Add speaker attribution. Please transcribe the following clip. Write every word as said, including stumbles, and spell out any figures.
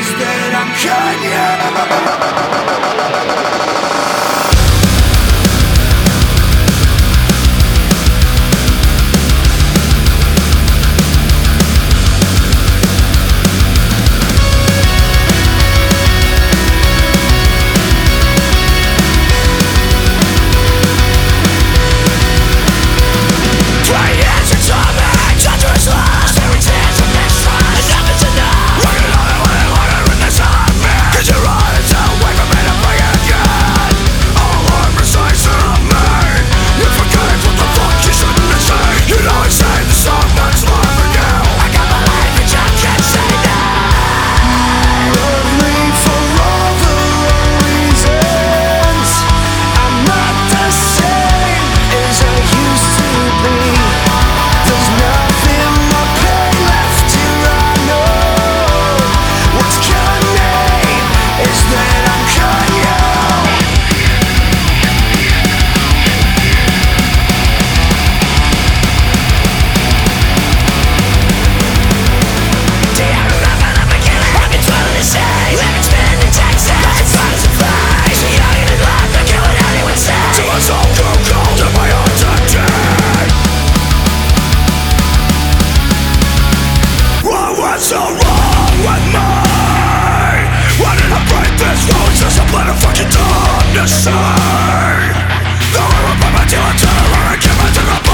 Speaker 1: that I'm Kanye. What's so wrong with me? Why did I break this rule? Just a blood of fucking dumb to see. Though I will put my deal on terror, I give my to the